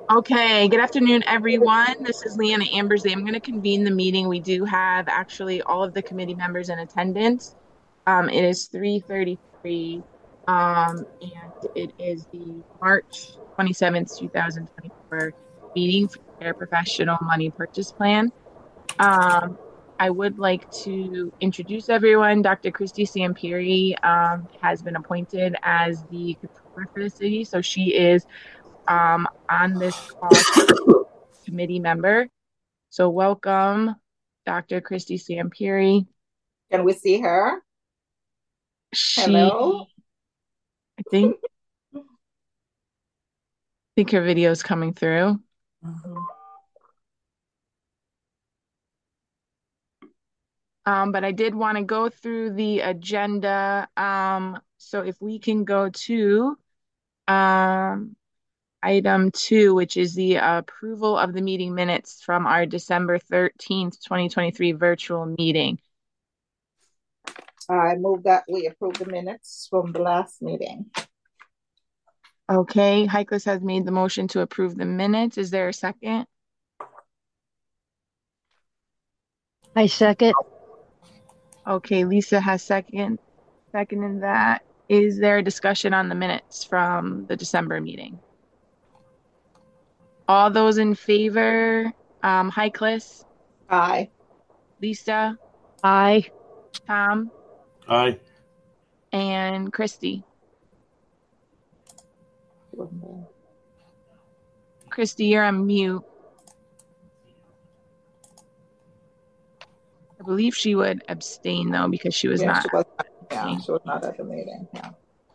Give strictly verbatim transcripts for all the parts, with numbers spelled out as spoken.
Okay, good afternoon, everyone. This is Leanna Ambersley. I'm going to convene the meeting. We do have actually all of the committee members in attendance. Um, it is three thirty-three, um, and it is the March twenty-seventh, two thousand twenty-four meeting for the Paraprofessional Money Purchase Plan. Um, I would like to introduce everyone. Doctor Christy Sampiri um, has been appointed as the controller for the city, so she is um, on this call committee member. So welcome, Doctor Christy Sampiri. Can we see her? She, Hello? I think, think her video is coming through. Mhm. Um, but I did want to go through the agenda. Um, so if we can go to um, item two, which is the approval of the meeting minutes from our December thirteenth, twenty twenty-three virtual meeting. I move that we approve the minutes from the last meeting. Okay, Heiklis has made the motion to approve the minutes. Is there a second? I second. Okay, Lisa has second, second in that. Is there a discussion on the minutes from the December meeting? All those in favor, um, Heiklis, Aye. Lisa, Aye. Tom, Aye. and Christy. Christy, you're on mute. I believe she would abstain though because she was Yeah, not she was, at the yeah, meeting. she was not at the meeting. Yeah.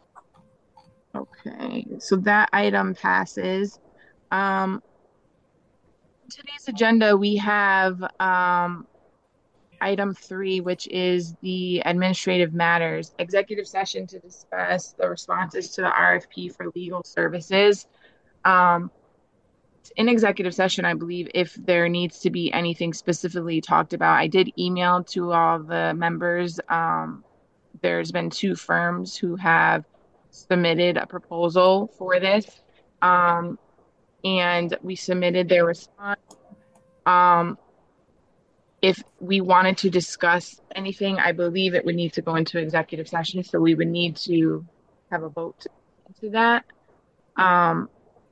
Okay, so that item passes. Um, today's agenda, we have um, item three, which is the administrative matters, executive session to discuss the responses to the R F P for legal services. Um, in executive session, I believe if there needs to be anything specifically talked about, I did email to all the members. Um, there's been two firms who have submitted a proposal for this. Um, and we submitted their response. Um, if we wanted to discuss anything, I believe it would need to go into executive session. So we would need to have a vote into that. Um,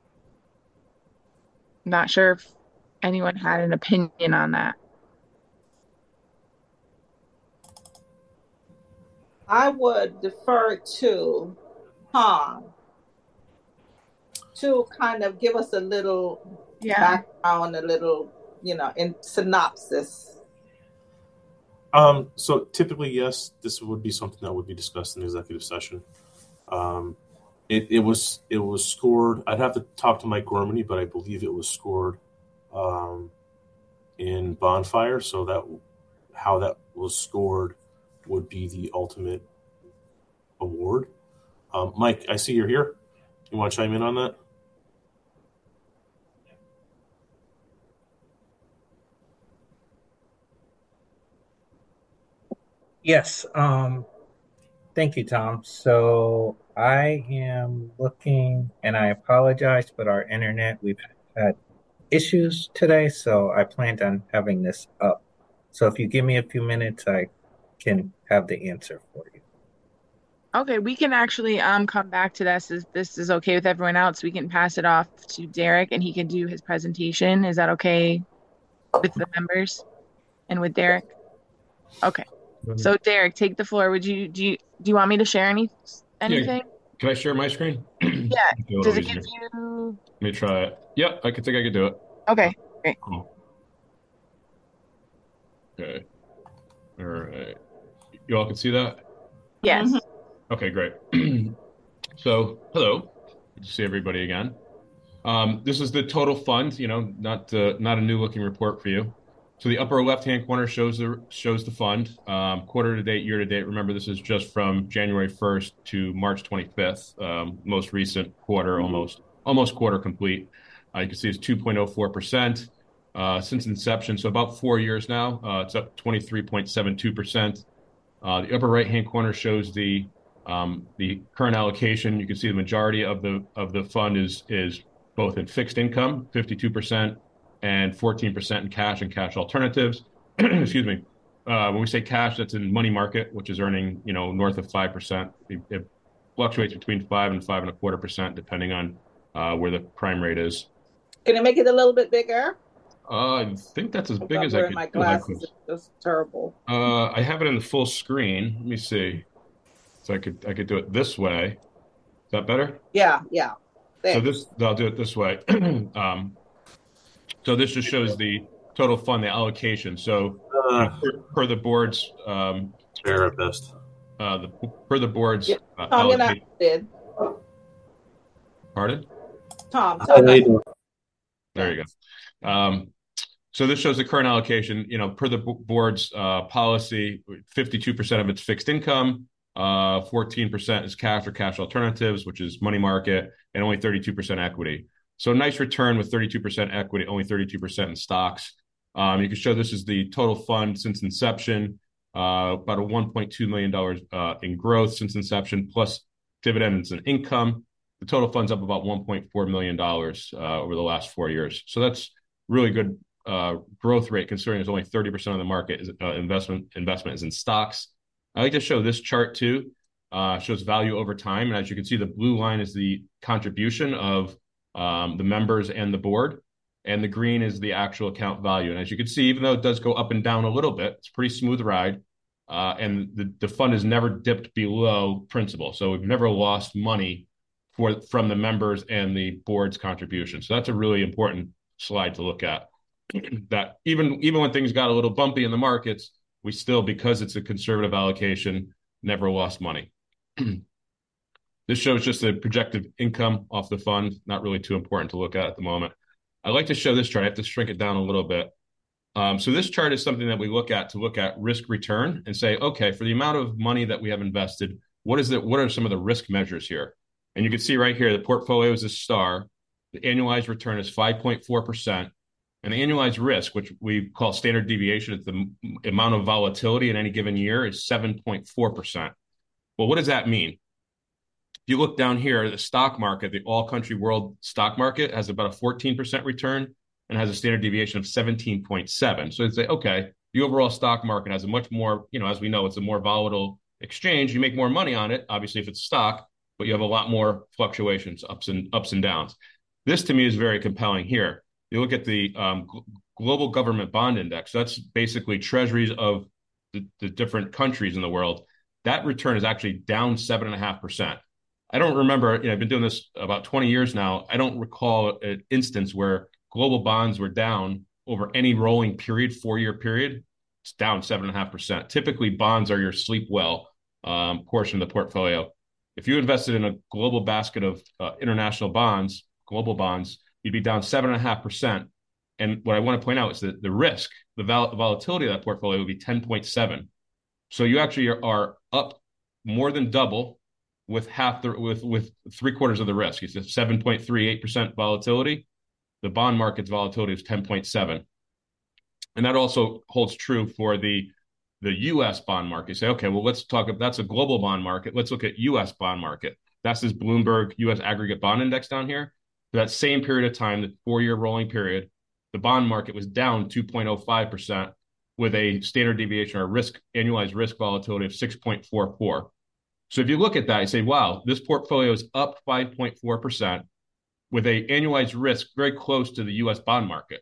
not sure if anyone had an opinion on that. I would defer to Tom to kind of give us a little Yeah. background, a little, you know, in synopsis. Um, so typically, yes, this would be something that would be discussed in executive session. Um, it, it was it was scored. I'd have to talk to Mike Gormany, but I believe it was scored um, in Bonfire. So that how that was scored would be the ultimate award. Um, Mike, I see you're here. You want to chime in on that? Yes. Um, thank you, Tom. So I am looking, and I apologize, but our internet, we've had issues today, so I planned on having this up. So if you give me a few minutes, I can have the answer for you. Okay, we can actually um come back to this. Is this is okay with everyone else? We can pass it off to Derek and he can do his presentation. Is that okay with the members and with Derek? Okay. Mhm. So Derek, take the floor. Would you do you do you want me to share any Yeah, anything? can I share my screen? Yeah. Make it a little Does it give easier. you Let me try it. Yep, I could think I could do it. Okay, great. Cool. Okay. All right. You all can see that? Mhm. Yes. Okay, great. So, hello. Good to see everybody again. Um, this is the total fund, you know, not uh, not a new looking report for you. So the upper left-hand corner shows the shows the fund, um, quarter to date, year to date. Remember, this is just from January first to March twenty-fifth, um, most recent quarter, almost almost quarter complete. Uh, you can see it's two point oh four percent uh, since inception, so about four years now. Uh, it's up twenty-three point seven two percent. Uh, the upper right-hand corner shows the um, the current allocation. You can see the majority of the of the fund is is both in fixed income, fifty-two percent, and fourteen percent in cash and cash alternatives. Excuse me. Uh, when we say cash, that's in money market, which is earning, you know, north of five percent. It, it fluctuates between five and five and a quarter percent, depending on uh, where the prime rate is. Can you make it a little bit bigger? Uh, I think that's as big I'm as I wearing could. my do. I glasses. could- It's just terrible. Uh, I have it in the full screen. Let me see. So I could I could do it this way. Is that better? Yeah, yeah. So Thanks. this I'll do it this way. um, so this just shows the total fund, the allocation. So you know, Uh, per, per the board's um, fair at best. uh, the per the board's Yeah. uh, Tom, you're not allocation. did. Pardon? Tom, How Tom. you doing? There you go. Um, so this shows the current allocation. You know, per the b- board's uh, policy, fifty-two percent of it's fixed income, uh, fourteen percent is cash or cash alternatives, which is money market, and only thirty-two percent equity. So nice return with thirty-two percent equity, only thirty-two percent in stocks. Um, you can show this is the total fund since inception, uh, about a one point two million dollars uh, in growth since inception, plus dividends and income. The total fund's up about one point four million dollars uh, over the last four years. So that's really good uh, growth rate, considering there's only thirty percent of the market is uh, investment investment is in stocks. I like to show this chart too. Uh, shows value over time, and as you can see, the blue line is the contribution of um, the members and the board, and the green is the actual account value. And as you can see, even though it does go up and down a little bit, it's a pretty smooth ride, uh, and the, the fund has never dipped below principal. So we've never lost money for from the members and the board's contribution. So that's a really important slide to look at. That even even when things got a little bumpy in the markets, we still, because it's a conservative allocation, never lost money. This shows just the projected income off the fund. Not really too important to look at at the moment. I like to show this chart. I have to shrink it down a little bit. Um, so this chart is something that we look at to look at risk return and say, okay, for the amount of money that we have invested, what is it? What are some of the risk measures here? And you can see right here, the portfolio is a star. The annualized return is five point four percent. And the annualized risk, which we call standard deviation, it's the m- amount of volatility in any given year, is seven point four percent. Well, what does that mean? If you look down here, the stock market, the all country world stock market has about a fourteen percent return and has a standard deviation of seventeen point seven. So it's say, okay, the overall stock market has a much more, you know, as we know, it's a more volatile exchange. You make more money on it, obviously, if it's stock, but you have a lot more fluctuations, ups and ups and downs. This to me is very compelling here. You look at the um, G- global government bond index. That's basically treasuries of the, the different countries in the world. That return is actually down seven and a half percent. I don't remember, you know, I've been doing this about twenty years now. I don't recall an instance where global bonds were down over any rolling period, four-year period. It's down seven and a half percent. Typically, bonds are your sleep well um, portion of the portfolio. If you invested in a global basket of uh, international bonds, global bonds, you'd be down seven and a half percent. And what I want to point out is that the risk, the vol- volatility of that portfolio would be ten point seven. So you actually are, are up more than double with half the with with three quarters of the risk. It's a seven point three eight percent volatility. The bond market's volatility is ten point seven. And that also holds true for the the U S bond market. You say, okay, well, let's talk about that's a global bond market. Let's look at U S bond market. That's this Bloomberg U S aggregate bond index down here. For that same period of time, the four-year rolling period, the bond market was down two point oh five percent with a standard deviation or risk annualized risk volatility of six point four four. So if you look at that, you say, wow, this portfolio is up five point four percent with a annualized risk very close to the U S bond market.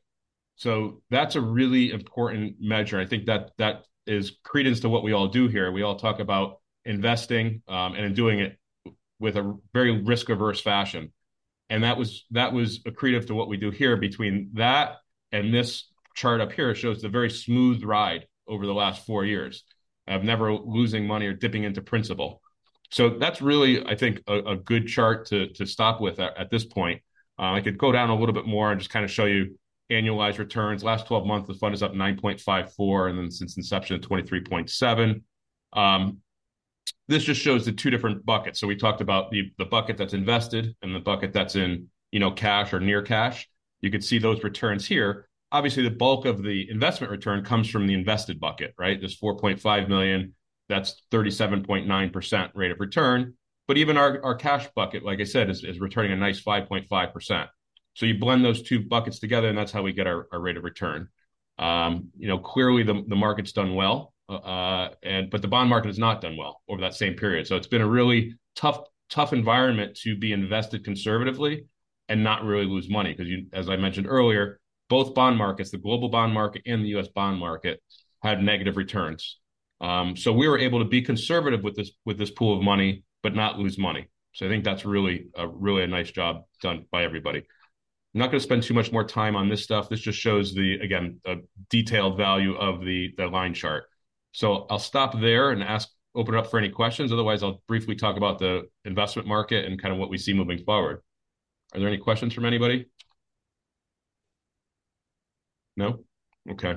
So that's a really important measure. I think that that is credence to what we all do here. We all talk about investing um, and doing it with a very risk averse fashion. And that was that was accretive to what we do here. Between that and this chart up here shows the very smooth ride over the last four years of never losing money or dipping into principal. So that's really, I think, a, a good chart to to stop with at, at this point. Uh, I could go down a little bit more and just kind of show you annualized returns. Last twelve months, the fund is up nine point five four, and then since inception, twenty-three point seven. Um, this just shows the two different buckets. So we talked about the, the bucket that's invested and the bucket that's in, you know, cash or near cash. You could see those returns here. Obviously, the bulk of the investment return comes from the invested bucket, right? There's four point five million. That's thirty-seven point nine percent rate of return. But even our, our cash bucket, like I said, is, is returning a nice five point five percent. So you blend those two buckets together, and that's how we get our, our rate of return. Um, you know, clearly the, the market's done well, uh, and but the bond market has not done well over that same period. So it's been a really tough, tough environment to be invested conservatively and not really lose money because, you, as I mentioned earlier, both bond markets, the global bond market and the U S bond market, had negative returns. Um, so we were able to be conservative with this with this pool of money, but not lose money. So I think that's really a really a nice job done by everybody. I'm not going to spend too much more time on this stuff. This just shows the, again, a detailed value of the, the line chart. So I'll stop there and ask, open it up for any questions. Otherwise, I'll briefly talk about the investment market and kind of what we see moving forward. Are there any questions from anybody? No? Okay.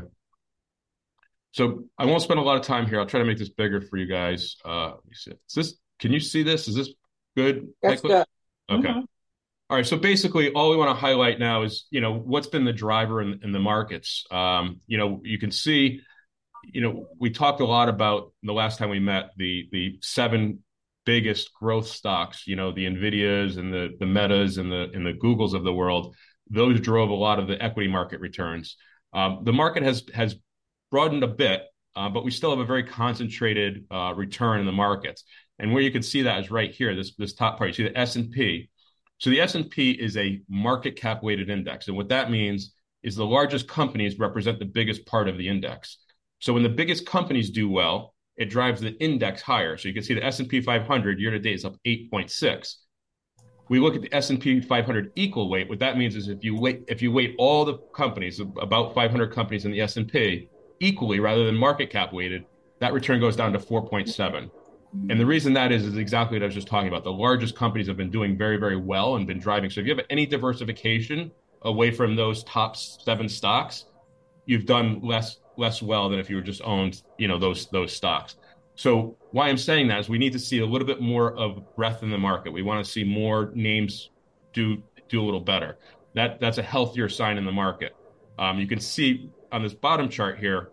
So I won't spend a lot of time here. I'll try to make this bigger for you guys. Uh, let me see. Is this, can you see this? Is this good? That's good. Okay. Mm-hmm. All right. So basically, all we want to highlight now is, you know, what's been the driver in, in the markets. Um, you know, you can see, you know, we talked a lot about the last time we met the the seven biggest growth stocks. You know, the Nvidias and the the Metas and the and the Googles of the world. Those drove a lot of the equity market returns. Um, the market has has broadened a bit, uh, but we still have a very concentrated uh, return in the markets. And where you can see that is right here. This this top part. You see the S and P. So the S and P is a market cap weighted index. And what that means is the largest companies represent the biggest part of the index. So when the biggest companies do well, it drives the index higher. So you can see the S and P five hundred year to date is up eight point six. We look at the S and P five hundred equal weight. What that means is if you weight, if you weight all the companies, about five hundred companies in the S and P equally rather than market cap weighted, that return goes down to four point seven. And the reason that is, is exactly what I was just talking about. The largest companies have been doing very, very well and been driving. So if you have any diversification away from those top seven stocks, you've done less less well than if you were just owned, you know, those those stocks. So why I'm saying that is we need to see a little bit more of breadth in the market. We want to see more names do do a little better. That that's a healthier sign in the market. Um, you can see on this bottom chart here,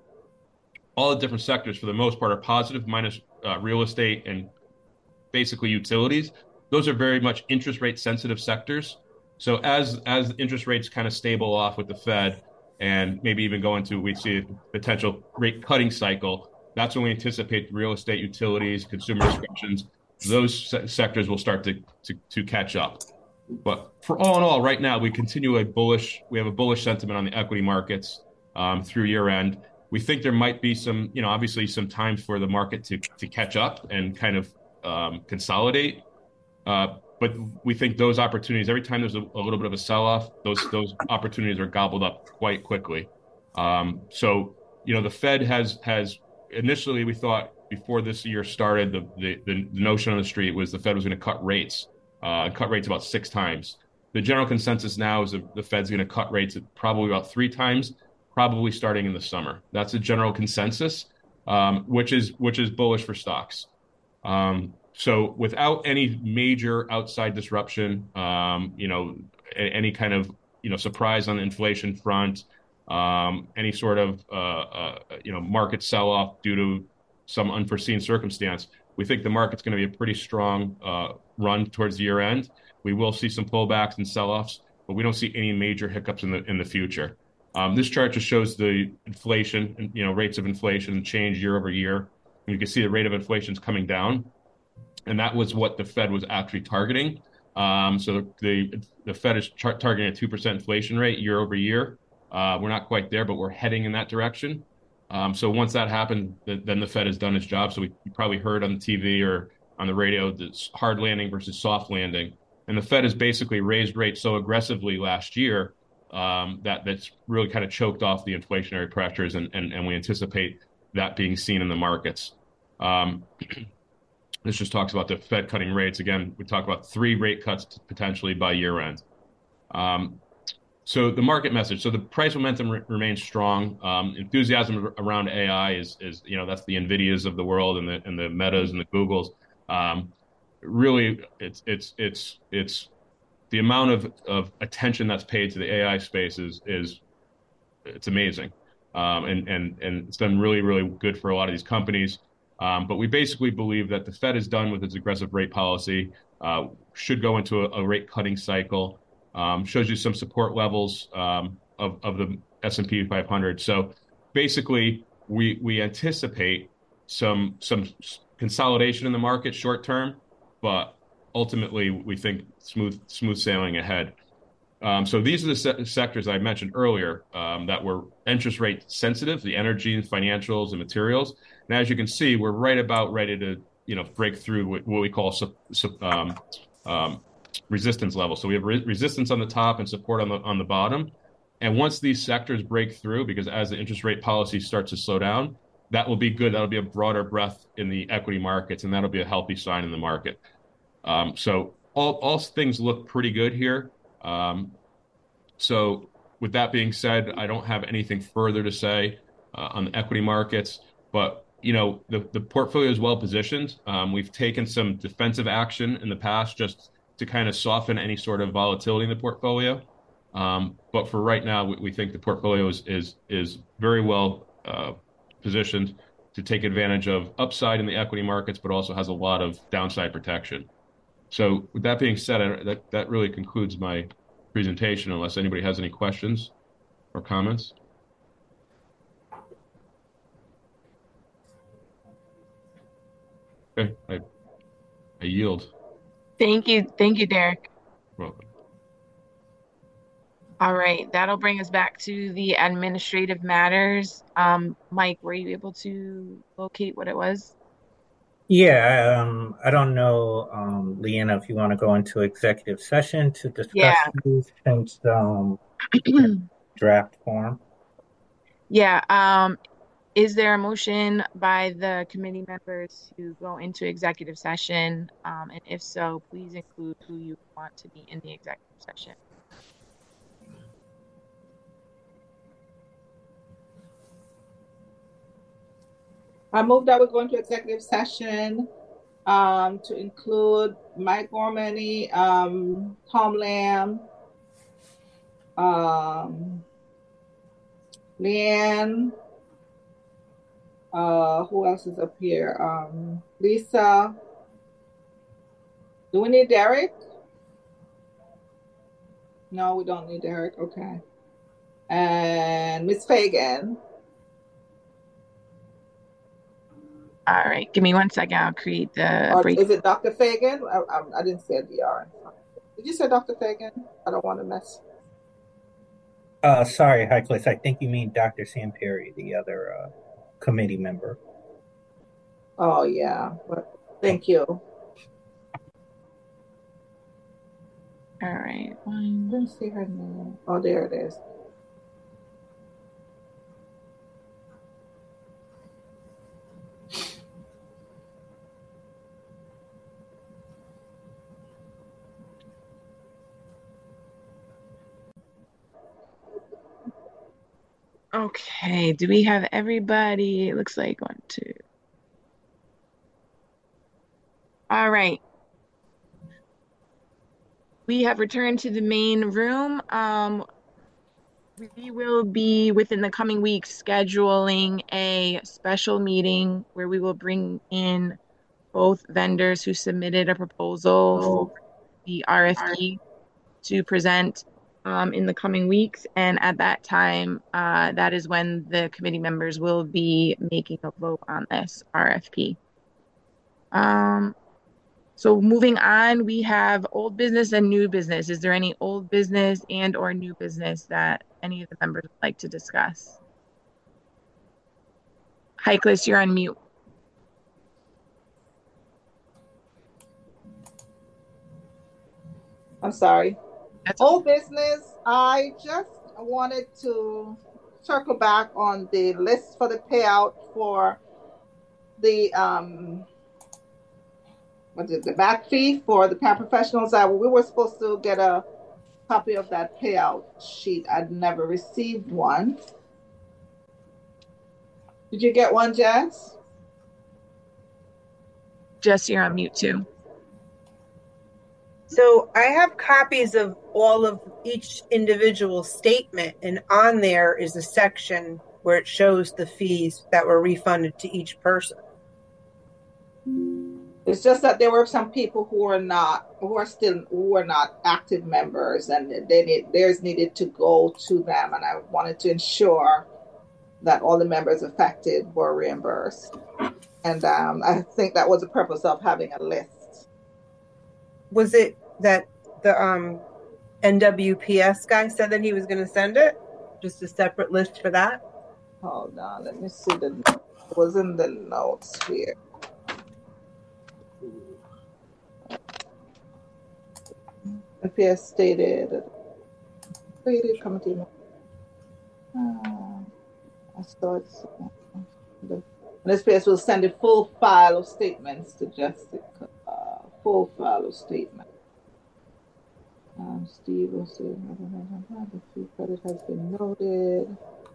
all the different sectors for the most part are positive, minus uh, real estate and basically utilities. Those are very much interest rate sensitive sectors. So as as interest rates kind of stable off with the Fed and maybe even go into, we see a potential rate cutting cycle, that's when we anticipate real estate, utilities, consumer discretions, those se- sectors will start to, to to catch up. But for all in all, right now, we continue a bullish, we have a bullish sentiment on the equity markets um, through year end. We think there might be some, you know, obviously some time for the market to to catch up and kind of um, consolidate. Uh, but we think those opportunities, every time there's a, a little bit of a sell-off, those those opportunities are gobbled up quite quickly. Um, so, you know, the Fed has has initially, we thought before this year started, the the, the notion on the street was the Fed was going to cut rates, uh, cut rates about six times. The general consensus now is that the Fed's going to cut rates at probably about three times. Probably starting in the summer. That's a general consensus, um, which is which is bullish for stocks. Um, so without any major outside disruption, um, you know, a, any kind of you know surprise on the inflation front, um, any sort of uh, uh, you know market sell-off due to some unforeseen circumstance, we think the market's going to be a pretty strong uh, run towards the year end. We will see some pullbacks and sell-offs, but we don't see any major hiccups in the in the future. Um, this chart just shows the inflation, you know, rates of inflation change year over year. And you can see the rate of inflation is coming down, and that was what the Fed was actually targeting. Um, so the the Fed is char- targeting a two percent inflation rate year over year. Uh, we're not quite there, but we're heading in that direction. Um, so once that happened, th- then the Fed has done its job. So we you probably heard on the T V or on the radio this hard landing versus soft landing, and the Fed has basically raised rates so aggressively last year. Um, that that's really kind of choked off the inflationary pressures, and, and, and we anticipate that being seen in the markets. Um, this just talks about the Fed cutting rates. Again, we talk about three rate cuts potentially by year end. Um, so the market message. So the price momentum re- remains strong. Um, enthusiasm around A I is, is, you know, that's the Nvidias of the world and the and the Metas and the Googles. Um, really, it's it's it's it's the amount of, of attention that's paid to the A I space is, is it's amazing. Um, and, and, and it's done really, really good for a lot of these companies. Um, but we basically believe that the Fed is done with its aggressive rate policy, uh, should go into a, a rate cutting cycle. Um, shows you some support levels um, of, of the S and P five hundred. So basically, we we anticipate some some consolidation in the market short term, but ultimately we think smooth smooth sailing ahead. Um, so these are the se- sectors I mentioned earlier um, that were interest rate sensitive: the energy, financials, and materials. And as you can see, we're right about ready to you know break through what, what we call su- su- um, um, resistance level. So we have re- resistance on the top and support on the on the bottom. And once these sectors break through, because as the interest rate policy starts to slow down, that will be good. That'll be a broader breath in the equity markets, and that'll be a healthy sign in the market. Um, so all all things look pretty good here. Um, so with that being said, I don't have anything further to say uh, on the equity markets, but you know the the portfolio is well positioned. Um, we've taken some defensive action in the past just to kind of soften any sort of volatility in the portfolio. Um, but for right now, we, we think the portfolio is is is very well uh, positioned to take advantage of upside in the equity markets, but also has a lot of downside protection. So with that being said, I, that that really concludes my presentation, unless anybody has any questions or comments. Okay, I, I yield. Thank you. Thank you, Derek. Welcome. All right, that'll bring us back to the administrative matters. Um, Mike, were you able to locate what it was? Yeah, um, I don't know, um, Leanna, if you want to go into executive session to discuss Yeah. these since um, draft form. Yeah. Um, is there a motion by the committee members to go into executive session? Um, and if so, please include who you want to be in the executive session. I move that we go into executive session um, to include Mike Gormany, um, Tom Lamb, um, Leanne, uh, who else is up here? Um, Lisa. Do we need Derek? No, we don't need Derek. Okay. And Miss Fagan. All right, give me one second. I'll create the Or break. is it Doctor Fagan? I, I, I didn't say a D R. Did you say Doctor Fagan? I don't want to mess. Uh, sorry, Heiklis, I think you mean Doctor Sam Perry, the other uh, committee member. Oh, yeah. But thank you. All right. I didn't see her name. Oh, there it is. Okay, do we have everybody? It looks like one, two. All right. We have returned to the main room. Um, we will be within the coming weeks scheduling a special meeting where we will bring in both vendors who submitted a proposal for the R F P to present um, in the coming weeks. And at that time, uh, that is when the committee members will be making a vote on this R F P. Um, so moving on, we have old business and new business. Is there any old business and or new business that any of the members would like to discuss? Heiklis, you're on mute. I'm sorry. That's Old business. I just wanted to circle back on the list for the payout for the um what is it, the back fee for the paraprofessionals. I we were supposed to get a copy of that payout sheet. I'd never received one. Did you get one, Jess? Jess, you're on mute too. So I have copies of all of each individual statement, and on there is a section where it shows the fees that were refunded to each person. It's just that there were some people who are not, who are still, who are not active members, and they need, theirs needed to go to them, and I wanted to ensure that all the members affected were reimbursed. And um, I think that was the purpose of having a list. Was it that the um, N W P S guy said that he was going to send it? Just a separate list for that? Hold on, let me see. The it was in the notes here. N P S stated, stated committee. Uh, I saw it. The N S P S will send a full file of statements to Jessica. Uh, full file of statements. Um, Steve will say the fee credit has been noted.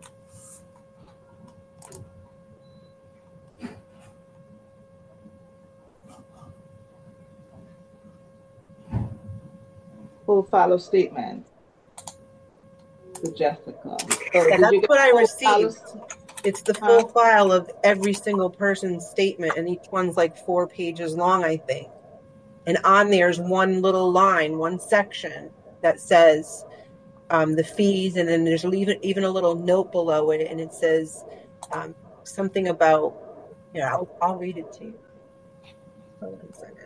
Full file of statements to Jessica. So Yeah, did that's you get what I full file received. of- It's the Huh? full file of every single person's statement, and each one's like four pages long, I think. And on there's one little line, one section that says um, the fees, and then there's even even a little note below it, and it says um, something about. Yeah, I'll, I'll read it to you. Hold on a second.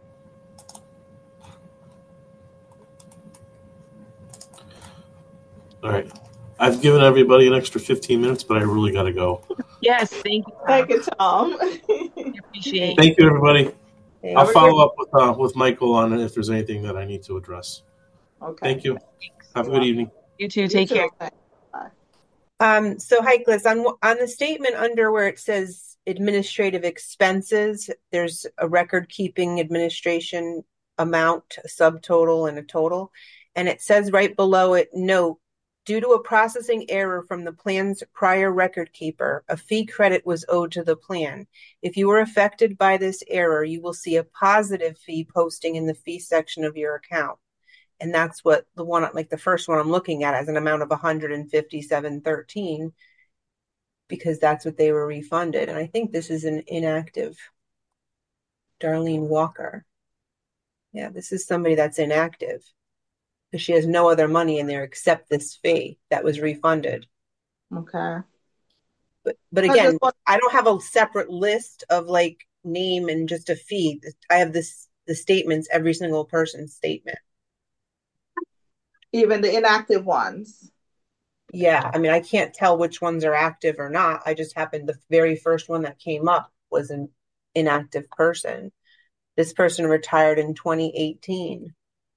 All right. I've given everybody an extra fifteen minutes, but I really got to go. Yes, thank you. Thank you, Tom. We appreciate it. Thank you, everybody. Hey, I'll Have a follow great- up with uh, with Michael on it if there's anything that I need to address. Okay. Thank you. Have a good evening. You too. You Take too. care. Thanks. Bye. Um, so Heiklis, on on the statement under where it says administrative expenses, there's a record keeping administration amount, a subtotal, and a total. And it says right below it, note, due to a processing error from the plan's prior record keeper, a fee credit was owed to the plan. If you were affected by this error, you will see a positive fee posting in the fee section of your account. And that's what the one, like the first one I'm looking at, as an amount of one hundred fifty-seven thirteen, because that's what they were refunded. And I think this is an inactive Darlene Walker. Yeah, this is somebody that's inactive because she has no other money in there except this fee that was refunded. Okay. But but I again, just want- I don't have a separate list of like name and just a fee. I have this the statements, every single person's statement. Even the inactive ones. Yeah, I mean, I can't tell which ones are active or not. I just happened the very first one that came up was an inactive person. This person retired in twenty eighteen.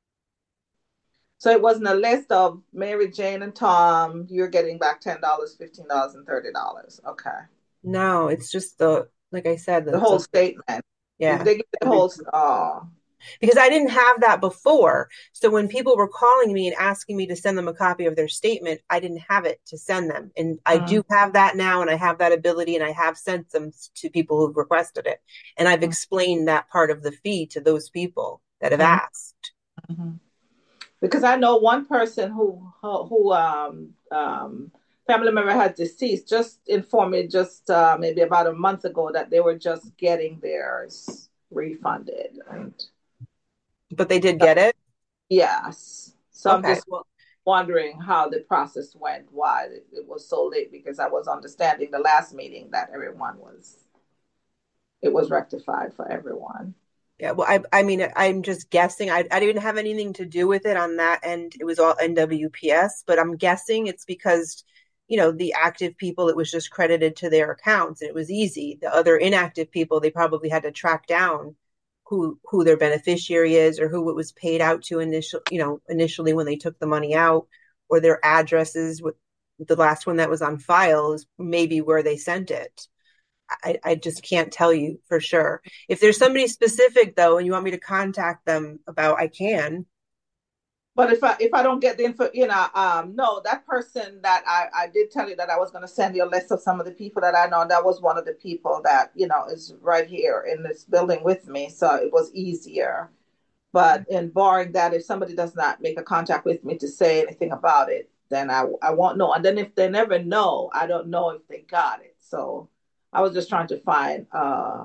So it wasn't a list of Mary Jane and Tom, you're getting back ten dollars, fifteen dollars, and thirty dollars. Okay. No, it's just the, like I said, the, The whole the- statement. yeah. They get the whole, oh, Because I didn't have that before. So when people were calling me and asking me to send them a copy of their statement, I didn't have it to send them. And I Mm. do have that now, and I have that ability, and I have sent them to people who've requested it. And I've Mm. explained that part of the fee to those people that have Mhm. asked. Mhm. Because I know one person who, who, um, um, family member had deceased, just informed me just uh, maybe about a month ago that they were just getting theirs refunded. And But they did get it? yes. So I'm Okay. just wondering how the process went, why it, it was so late, because I was understanding the last meeting that everyone was, it was rectified for everyone. Yeah, well, I I mean, I'm just guessing. I, I didn't have anything to do with it on that end. It was all N W P S, but I'm guessing it's because, you know, the active people, it was just credited to their accounts and it was easy. The other inactive people, they probably had to track down who who their beneficiary is or who it was paid out to initial, you know, initially when they took the money out, or their addresses. With the last one that was on file is maybe where they sent it. I, I just can't tell you for sure. If there's somebody specific though, and you want me to contact them about, I can. But if I if I don't get the info, you know, um, no, that person that I, I did tell you that I was going to send you a list of some of the people that I know. That was one of the people that, you know, is right here in this building with me, so it was easier. But in barring that, if somebody does not make a contact with me to say anything about it, then I I won't know. And then if they never know, I don't know if they got it. So I was just trying to find, uh,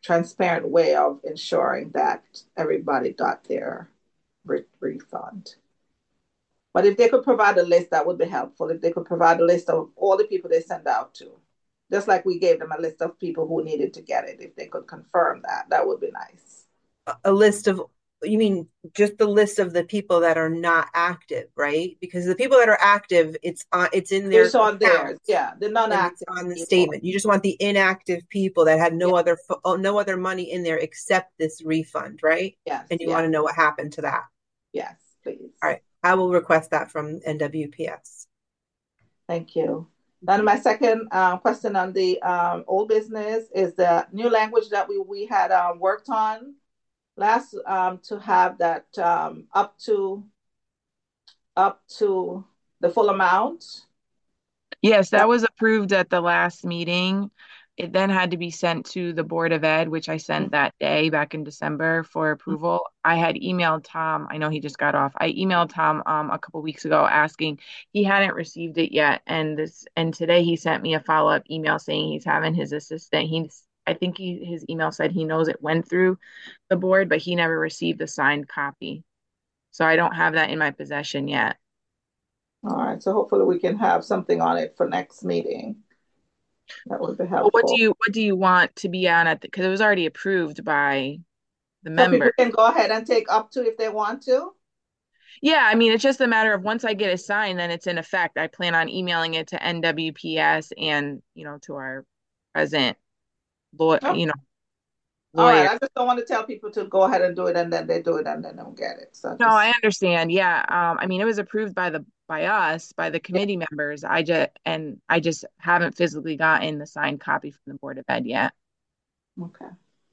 transparent way of ensuring that everybody got their re- refund. But if they could provide a list, that would be helpful. If they could provide a list of all the people they send out to, just like we gave them a list of people who needed to get it, if they could confirm that, that would be nice. A list of, you mean just the list of the people that are not active, right? Because the people that are active, it's on, it's in their It's on account, theirs, yeah. The and non-active it's on the people. statement. You just want the inactive people that had no Yeah. other fo- oh, no other money in there except this refund, right? Yes, And you yes, want to know what happened to that. yes, please. All right, I will request that from N W P S. Thank you. Then my second uh, question on the um, old business is the new language that we, we had um, worked on last um, to have that um, up to up to the full amount. Yes, that was approved at the last meeting. It then had to be sent to the Board of Ed, which I sent that day back in December for approval. I had emailed Tom. I know he just got off. I emailed Tom um, a couple weeks ago asking. He hadn't received it yet, and this and today he sent me a follow-up email saying he's having his assistant. He's I think he, his email said he knows it went through the board, but he never received the signed copy. So I don't have that in my possession yet. All right, so hopefully we can have something on it for next meeting. That would be Well, helpful. what do you what do you want to be on it? Because it was already approved by the So member. people can go ahead and take up to if they want to. Yeah, I mean, it's just a matter of once I get a sign, then it's in effect. I plan on emailing it to N W P S and, you know, to our present law, Oh, you know, all right. lawyer. I just don't want to tell people to go ahead and do it and then they do it and then don't get it. So No, I just understand. Yeah. Um, I mean, it was approved by the by us, by the yeah, committee members. I just and I just haven't physically gotten the signed copy from the Board of Ed yet. okay.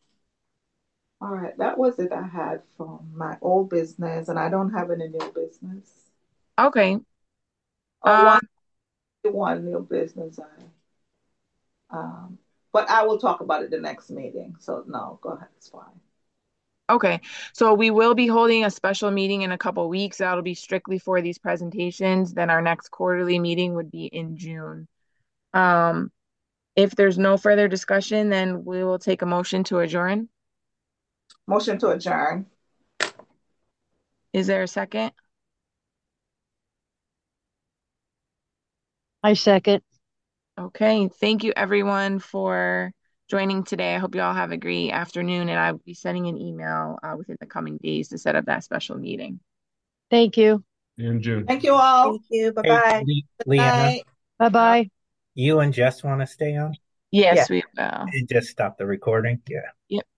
All right, that was it I had from my old business, and I don't have any new business. Okay. Or Um, one one new business I um but I will talk about it the next meeting. So no, go ahead, it's fine. okay. So we will be holding a special meeting in a couple weeks. That'll be strictly for these presentations. Then our next quarterly meeting would be in June. Um, If there's no further discussion, then we will take a motion to adjourn. Motion to adjourn. Is there a second? I second. Okay, thank you everyone for joining today. I hope you all have a great afternoon, and I'll be sending an email uh, within the coming days to set up that special meeting. Thank you. In June. Thank you all. Thank you. Bye Hey, bye. Le- Good Leanna, night. Bye bye. you and Jess want to stay on Yes, Yeah. we will. and just stop the recording? Yeah. Yep.